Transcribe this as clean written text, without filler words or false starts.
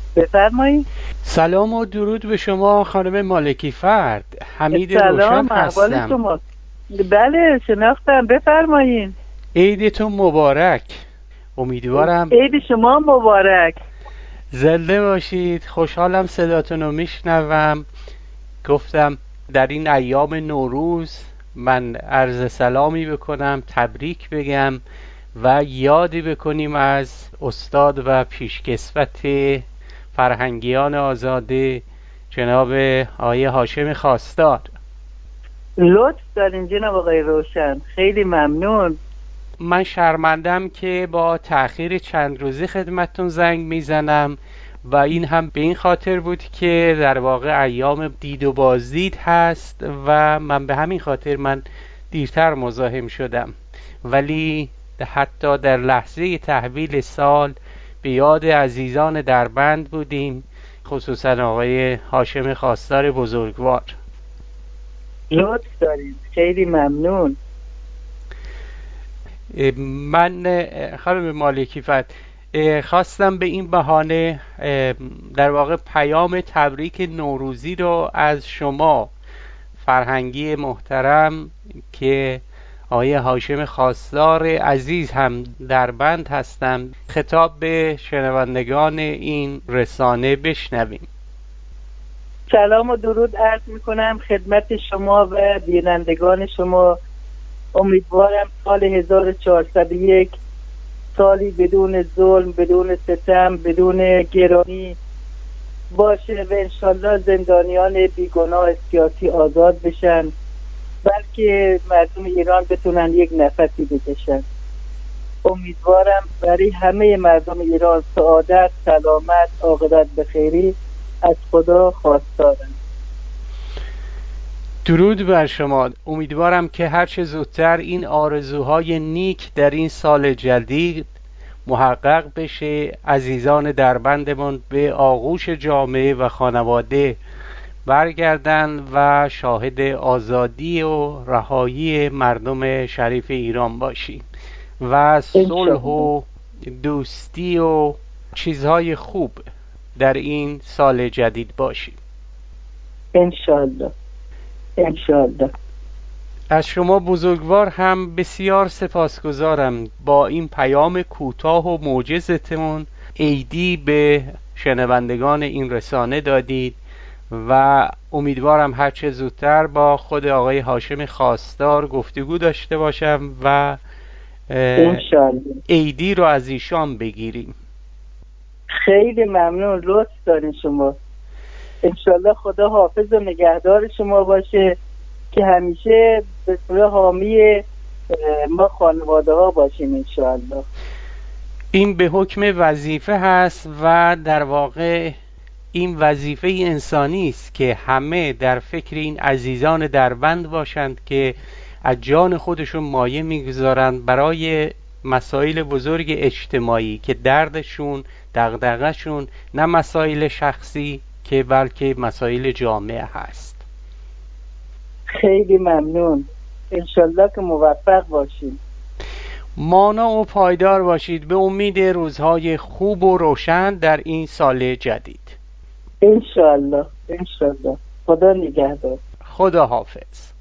بفرمایید. سلام و درود به شما خانم مالکی فرد. حمید روشن سلام، احوال هستم. شما؟ بله شناختم، بفرمایید. عیدتون مبارک. امیدوارم عید شما مبارک. زنده باشید. خوشحالم صداتون رو میشنوم. گفتم در این ایام نوروز من عرض سلامی بکنم، تبریک بگم و یادی بکنیم از استاد و پیشکسوت فرهنگیان آزاده جناب آقای هاشم خواستار. لطف دارین جناب آقای روشن، خیلی ممنون. من شرمندم که با تأخیر چند روزی خدمتتون زنگ میزنم و این هم به این خاطر بود که در واقع ایام دید و بازدید هست و من به همین خاطر من دیرتر مزاحم شدم، ولی حتی در لحظه تحویل سال به یاد عزیزان دربند بودیم، خصوصا آقای هاشم خواستار بزرگوار. لطف دارین، خیلی ممنون. من خانم مالکی فت خواستم به این بهانه در واقع پیام تبریک نوروزی رو از شما فرهنگی محترم که آقای هاشم خواستار عزیز هم در بند هستم خطاب به شنوندگان این رسانه بشنویم. سلام و درود عرض میکنم خدمت شما و بینندگان شما. امیدوارم سال 1401 سالی بدون ظلم، بدون ستم، بدون گرانی باشه و انشالله زندانیان بیگناه سیاسی آزاد بشن، بلکه مردم ایران بتونن یک نفسی بکشن. امیدوارم برای همه مردم ایران سعادت، سلامت، عاقبت بخیری از خدا خواستارم. درود بر شما. امیدوارم که هرچه زودتر این آرزوهای نیک در این سال جدید محقق بشه، عزیزان دربندمون به آغوش جامعه و خانواده برگردن و شاهد آزادی و رهایی مردم شریف ایران باشیم و صلح و دوستی و چیزهای خوب در این سال جدید باشیم انشالله. انشالله. از شما بزرگوار هم بسیار سپاسگزارم. با این پیام کوتاه و موجزتون عیدی به شنوندگان این رسانه دادید و امیدوارم هرچه زودتر با خود آقای هاشم خواستار گفتگو داشته باشم و عیدی رو از ایشان بگیریم. خیلی ممنون، لطف دارین شما. انشالله خدا حافظ و نگهدار شما باشه که همیشه به صورت حامی ما خانواده ها باشیم انشالله. این به حکم وظیفه هست و در واقع این وظیفه انسانی است که همه در فکر این عزیزان دربند باشند که از جان خودشون مایه میگذارند برای مسائل بزرگ اجتماعی که دردشون، دغدغه‌شون نه مسائل شخصی که بلکه مسائل جامعه هست. خیلی ممنون. انشالله که موفق باشیم. مانا و پایدار باشید به امید روزهای خوب و روشن در این سال جدید. انشالله. انشالله. خدا نگهدار. خدا حافظ.